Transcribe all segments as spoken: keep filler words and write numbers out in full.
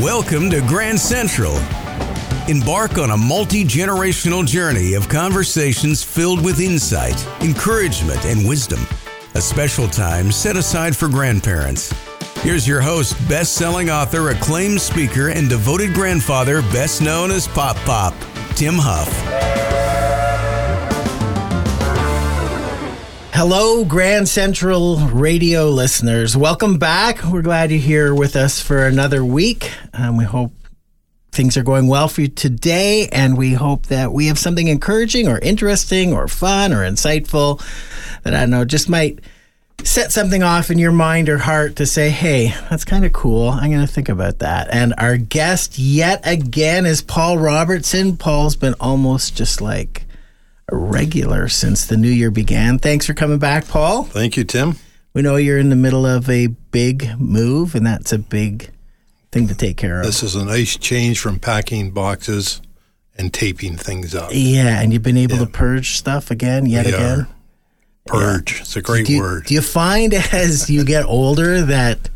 Welcome to Grand Central. Embark on a multi-generational journey of conversations filled with insight, encouragement, and wisdom. A special time set aside for grandparents. Here's your host, best-selling author, acclaimed speaker, and devoted grandfather, best known as Pop Pop, Tim Huff. Hello, Grand Central radio listeners. Welcome back. We're glad you're here with us for another week. Um, we hope things are going well for you today, and we hope that we have something encouraging or interesting or fun or insightful that, I don't know, just might set something off in your mind or heart to say, hey, that's kind of cool. I'm going to think about that. And our guest yet again is Paul Robertson. Paul's been almost just like a regular since the new year began. Thanks for coming back, Paul. Thank you, Tim. We know you're in the middle of a big move, and that's a big thing to take care of. This is a nice change from packing boxes and taping things up. Yeah, and you've been able Yeah. to purge stuff again, yet We again. are. Purge. Yeah. It's a great do you, word. Do you find as you get older that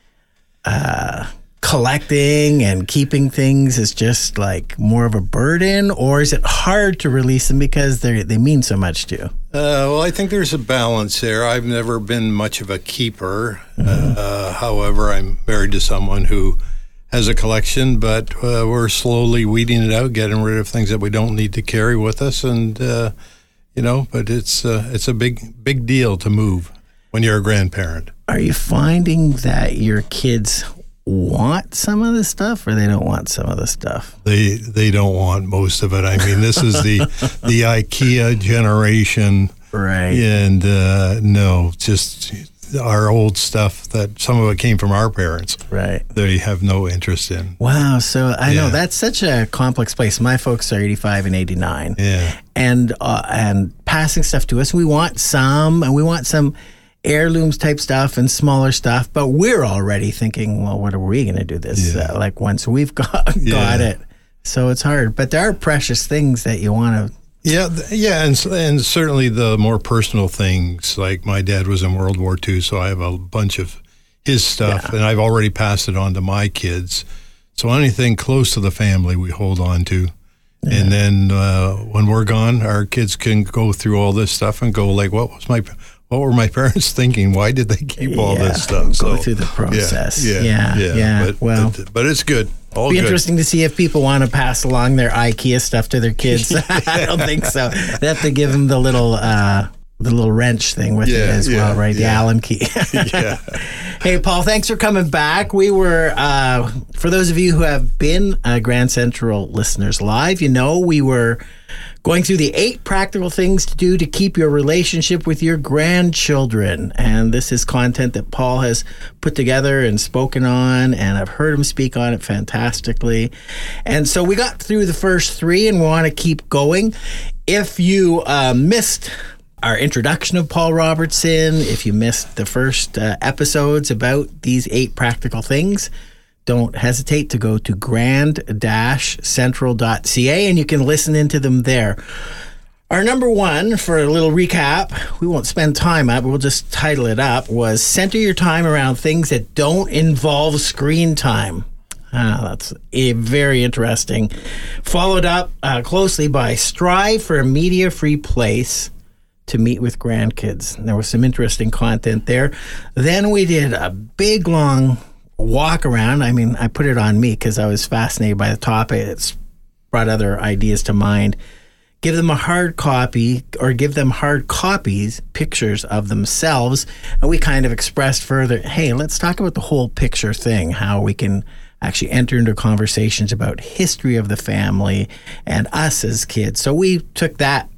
uh, collecting and keeping things is just like more of a burden, or is it hard to release them because they they mean so much to you? Uh, well, I think there's a balance there. I've never been much of a keeper. Mm-hmm. Uh, however, I'm married to someone who has a collection, but uh, we're slowly weeding it out, getting rid of things that we don't need to carry with us, and uh, you know. But it's uh, it's a big big deal to move when you're a grandparent. Are you finding that your kids want some of the stuff, or they don't want some of the stuff? They they don't want most of it. I mean, this is the the IKEA generation, right? And uh, no, just our old stuff that some of it came from our parents, right? They have no interest in. Wow, so I yeah. know that's such a complex place. My folks are eighty-five and eighty-nine, yeah, and uh, and passing stuff to us. We want some, and we want some heirlooms type stuff and smaller stuff, but we're already thinking, well, what are we going to do this yeah. uh, like once we've got got yeah. it? So it's hard, but there are precious things that you want to. Yeah, yeah, and and certainly the more personal things, like my dad was in World War Two, so I have a bunch of his stuff, yeah. and I've already passed it on to my kids. So anything close to the family, we hold on to. Yeah. And then uh, when we're gone, our kids can go through all this stuff and go like, what was my... What were my parents thinking? Why did they keep yeah, all this stuff? Go so, through the process. Yeah, yeah, yeah. yeah. But, well, but, but it's good. All be good. Interesting to see if people want to pass along their IKEA stuff to their kids. I don't think so. They have to give them the little, uh, the little wrench thing with yeah, it as yeah, well, right? Yeah. The Allen key. yeah. Hey, Paul, thanks for coming back. We were, uh, for those of you who have been uh, Grand Central listeners live, you know we were going through the eight practical things to do to keep your relationship with your grandchildren. And this is content that Paul has put together and spoken on, and I've heard him speak on it fantastically. And so we got through the first three, and we want to keep going. If you uh, missed our introduction of Paul Robertson, if you missed the first uh, episodes about these eight practical things, don't hesitate to go to grand central dot c a and you can listen into them there. Our number one, for a little recap, we won't spend time up, we'll just title it up, was center your time around things that don't involve screen time. Ah, that's a very interesting. Followed up uh, closely by strive for a media-free place to meet with grandkids. There was some interesting content there. Then we did a big, long walk around. I mean, I put it on me because I was fascinated by the topic. It's brought other ideas to mind. Give them a hard copy, or give them hard copies, pictures of themselves. And we kind of expressed further, hey, let's talk about the whole picture thing, how we can actually enter into conversations about history of the family and us as kids. So we took that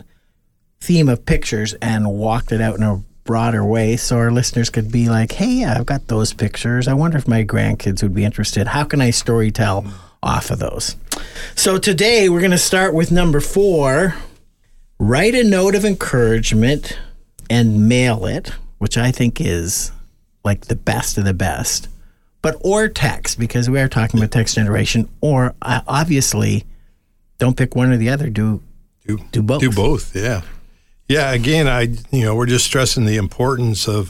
theme of pictures and walked it out in a broader way, so our listeners could be like, hey, I've got those pictures. I wonder if my grandkids would be interested. How can I storytell off of those? So today we're going to start with number four. Write a note of encouragement and mail it, which I think is like the best of the best. But or text, because we are talking about text generation, or uh, obviously don't pick one or the other. Do do, do both. Do both, yeah. Yeah, again, I you know, we're just stressing the importance of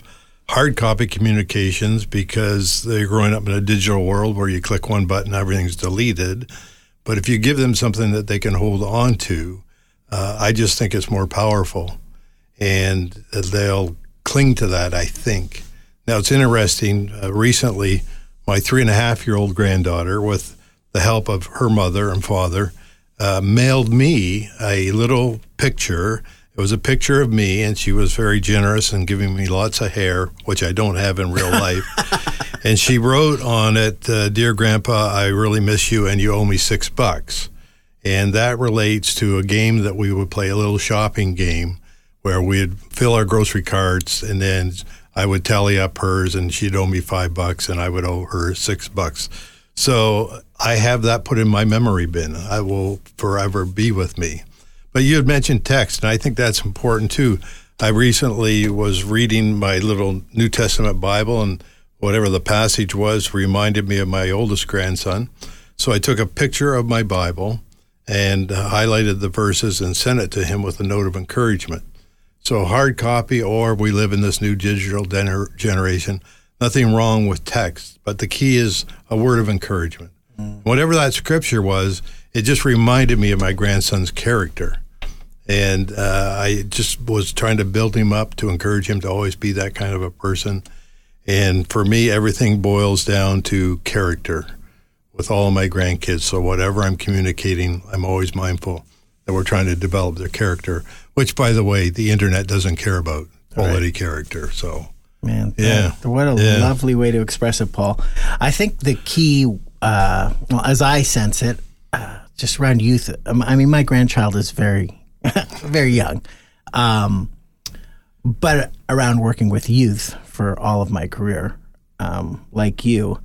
hard copy communications because they're growing up in a digital world where you click one button, everything's deleted. But if you give them something that they can hold on to, uh, I just think it's more powerful. And they'll cling to that, I think. Now, it's interesting. Uh, recently, my three-and-a-half-year-old granddaughter, with the help of her mother and father, uh, mailed me a little picture. It was a picture of me, and she was very generous in giving me lots of hair, which I don't have in real life. And she wrote on it, uh, "Dear Grandpa, I really miss you, and you owe me six bucks." And that relates to a game that we would play, a little shopping game, where we'd fill our grocery carts, and then I would tally up hers, and she'd owe me five bucks, and I would owe her six bucks. So I have that put in my memory bin. I will forever be with me. But you had mentioned text, and I think that's important too. I recently was reading my little New Testament Bible, and whatever the passage was reminded me of my oldest grandson. So I took a picture of my Bible and uh, highlighted the verses and sent it to him with a note of encouragement. So hard copy, or we live in this new digital gener- generation, nothing wrong with text, but the key is a word of encouragement. Mm. Whatever that scripture was, it just reminded me of my grandson's character. And uh, I just was trying to build him up to encourage him to always be that kind of a person. And for me, everything boils down to character with all of my grandkids. So whatever I'm communicating, I'm always mindful that we're trying to develop their character, which, by the way, the internet doesn't care about quality right. character. So, man, yeah, that, what a yeah. lovely way to express it, Paul. I think the key, uh, well, as I sense it, uh, just around youth. Um, I mean, my grandchild is very, very young, um, but around working with youth for all of my career, um, like you.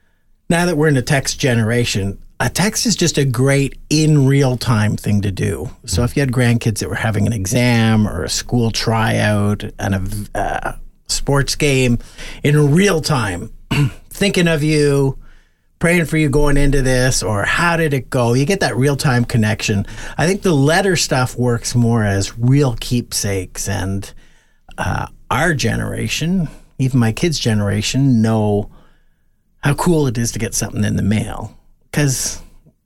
Now that we're in a text generation, a text is just a great in real time thing to do. So if you had grandkids that were having an exam or a school tryout and a uh, sports game in real time, thinking of you, praying for you going into this, or how did it go? You get that real time connection. I think the letter stuff works more as real keepsakes, and uh, our generation, even my kids' generation, know how cool it is to get something in the mail. Because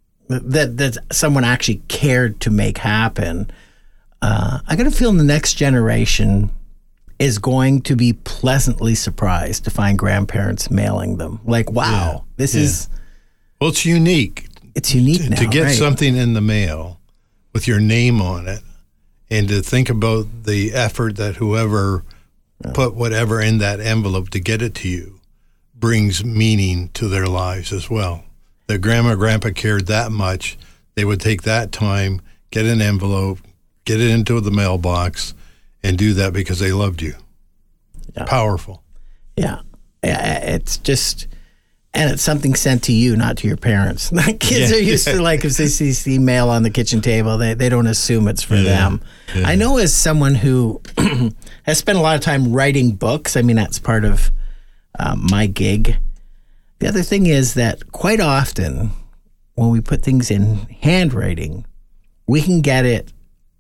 that that someone actually cared to make happen. Uh, I got a feeling the next generation is going to be pleasantly surprised to find grandparents mailing them. Like, wow, yeah, this yeah. is... Well, it's unique. It's unique to, now, to get right? something in the mail with your name on it, and to think about the effort that whoever yeah. put whatever in that envelope to get it to you brings meaning to their lives as well. Their grandma or grandpa cared that much, they would take that time, get an envelope, get it into the mailbox, and do that because they loved you. Yeah. Powerful. Yeah. Yeah. It's just, and it's something sent to you, not to your parents. Kids yeah. are used to, like, if they see, see mail on the kitchen table, they, they don't assume it's for yeah. them. Yeah. I know, as someone who has spent a lot of time writing books, I mean, that's part of uh, my gig. The other thing is that quite often when we put things in handwriting, we can get it,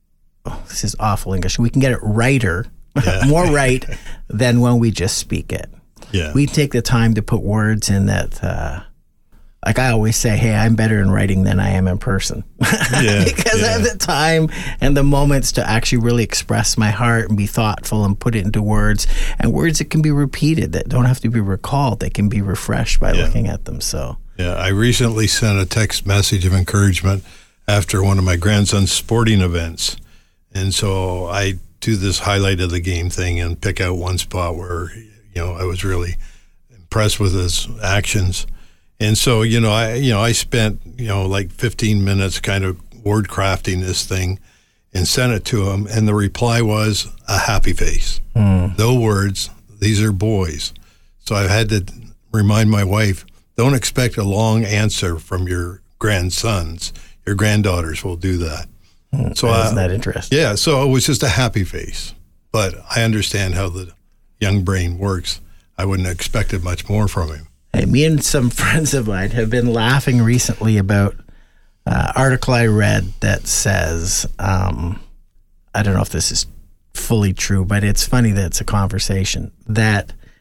oh, this is awful English, we can get it righter, yeah. more right than when we just speak it. Yeah. We take the time to put words in that, uh, like I always say, hey, I'm better in writing than I am in person. Yeah, because yeah. I have the time and the moments to actually really express my heart and be thoughtful and put it into words, and words that can be repeated, that don't have to be recalled, they can be refreshed by yeah. looking at them. So yeah, I recently sent a text message of encouragement after one of my grandson's sporting events. And so I do this highlight of the game thing and pick out one spot where, you know, I was really impressed with his actions. And so, you know, I you know, I spent, you know, like fifteen minutes kind of word crafting this thing and sent it to him. And the reply was a happy face. Mm. No words. These are boys. So I had to remind my wife, don't expect a long answer from your grandsons. Your granddaughters will do that. Mm, so isn't that interesting? Yeah. So it was just a happy face. But I understand how the young brain works. I wouldn't have expected much more from him. Hey, me and some friends of mine have been laughing recently about an uh, article I read that says, um, I don't know if this is fully true, but it's funny that it's a conversation, that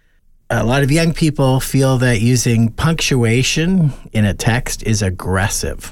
a lot of young people feel that using punctuation in a text is aggressive.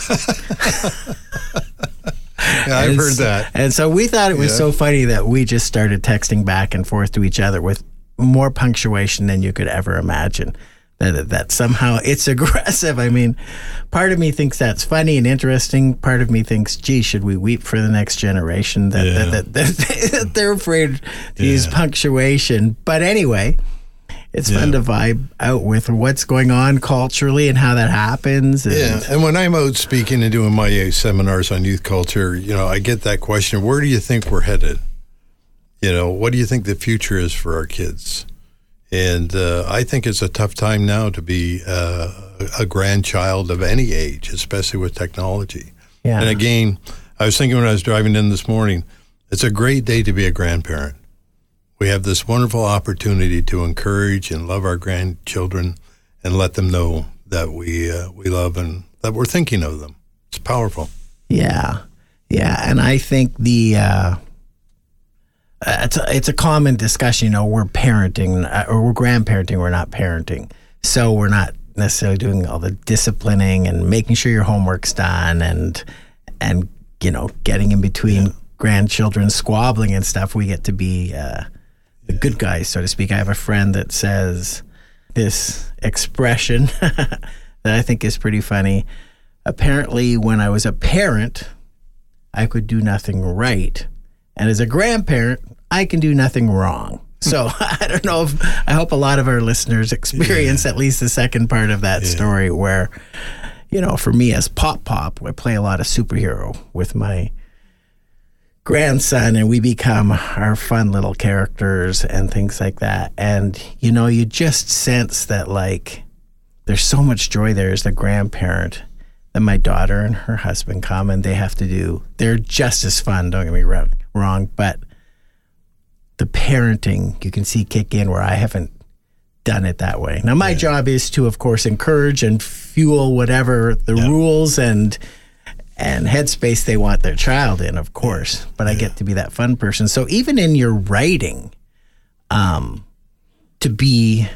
Yeah, I've and heard that. And so we thought it was Yeah. so funny that we just started texting back and forth to each other with more punctuation than you could ever imagine. That, that somehow it's aggressive. I mean, part of me thinks that's funny and interesting. Part of me thinks, gee, should we weep for the next generation that, Yeah. that, that, that, that they're afraid to Yeah. use punctuation. But anyway, it's fun Yeah. to vibe out with what's going on culturally and how that happens. And Yeah, and when I'm out speaking and doing my uh, seminars on youth culture, you know, I get that question, where do you think we're headed? You know, what do you think the future is for our kids? And uh, I think it's a tough time now to be uh, a grandchild of any age, especially with technology. Yeah. And again, I was thinking when I was driving in this morning, it's a great day to be a grandparent. We have this wonderful opportunity to encourage and love our grandchildren and let them know that we uh, we love and that we're thinking of them. It's powerful. Yeah, yeah, and I think the uh, it's a, it's a common discussion. You know, we're parenting uh, or we're grandparenting. We're not parenting, so we're not necessarily doing all the disciplining and making sure your homework's done and and you know getting in between yeah. grandchildren squabbling and stuff. We get to be uh, the yeah. good guys, so to speak. I have a friend that says this expression that I think is pretty funny. Apparently, when I was a parent, I could do nothing right. And as a grandparent, I can do nothing wrong. So I don't know if, I hope a lot of our listeners experience yeah. at least the second part of that yeah. story where, you know, for me as Pop Pop, I play a lot of superhero with my grandson and we become our fun little characters and things like that. And, you know, you just sense that like there's so much joy there as the grandparent. Then my daughter and her husband come and they have to do, they're just as fun, don't get me wrong, wrong but the parenting you can see kick in where I haven't done it that way. Now my yeah. job is to, of course, encourage and fuel whatever the yeah. rules and and headspace they want their child in, of course, but yeah. I get to be that fun person. So even in your writing, um, to be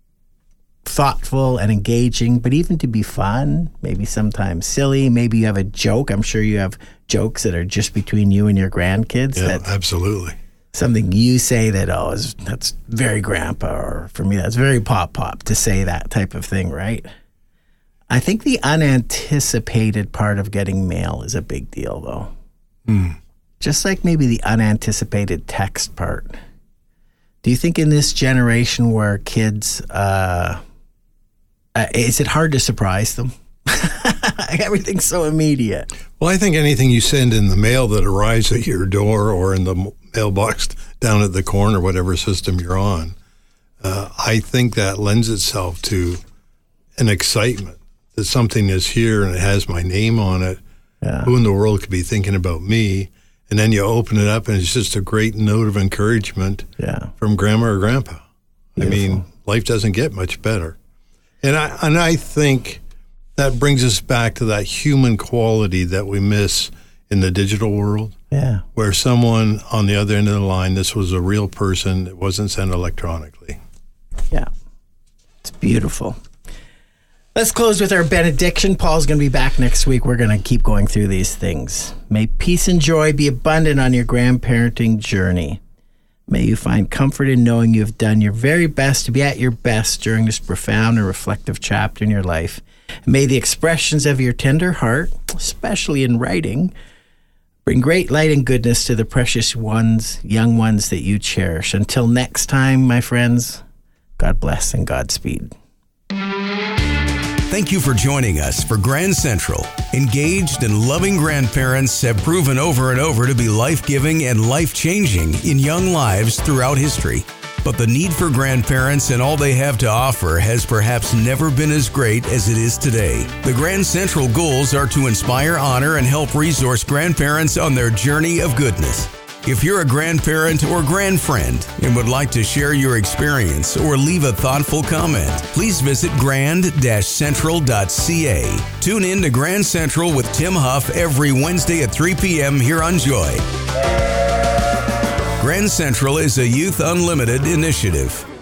thoughtful and engaging, but even to be fun, maybe sometimes silly, maybe you have a joke. I'm sure you have jokes that are just between you and your grandkids. Yeah, that absolutely. Something you say that, oh, is, that's very grandpa, or for me, that's very pop pop to say that type of thing, right? I think the unanticipated part of getting mail is a big deal, though. Mm. Just like maybe the unanticipated text part. Do you think in this generation where kids, uh, uh, is it hard to surprise them? Everything's so immediate. Well, I think anything you send in the mail that arrives at your door or in the mailbox down at the corner, whatever system you're on, uh, I think that lends itself to an excitement that something is here and it has my name on it. Yeah. Who in the world could be thinking about me? And then you open it up and it's just a great note of encouragement yeah. from grandma or grandpa. Beautiful. I mean, life doesn't get much better. And I and I think that brings us back to that human quality that we miss in the digital world. Yeah. Where someone on the other end of the line, this was a real person, it wasn't sent electronically. Yeah. It's beautiful. Let's close with our benediction. Paul's going to be back next week. We're going to keep going through these things. May peace and joy be abundant on your grandparenting journey. May you find comfort in knowing you have done your very best to be at your best during this profound and reflective chapter in your life. And may the expressions of your tender heart, especially in writing, bring great light and goodness to the precious ones, young ones that you cherish. Until next time, my friends, God bless and Godspeed. Thank you for joining us for Grand Central. Engaged and loving grandparents have proven over and over to be life-giving and life-changing in young lives throughout history. But the need for grandparents and all they have to offer has perhaps never been as great as it is today. The Grand Central goals are to inspire, honor, and help resource grandparents on their journey of goodness. If you're a grandparent or grandfriend and would like to share your experience or leave a thoughtful comment, please visit grand dash central dot c a. Tune in to Grand Central with Tim Huff every Wednesday at three p.m. here on Joy. Grand Central is a Youth Unlimited initiative.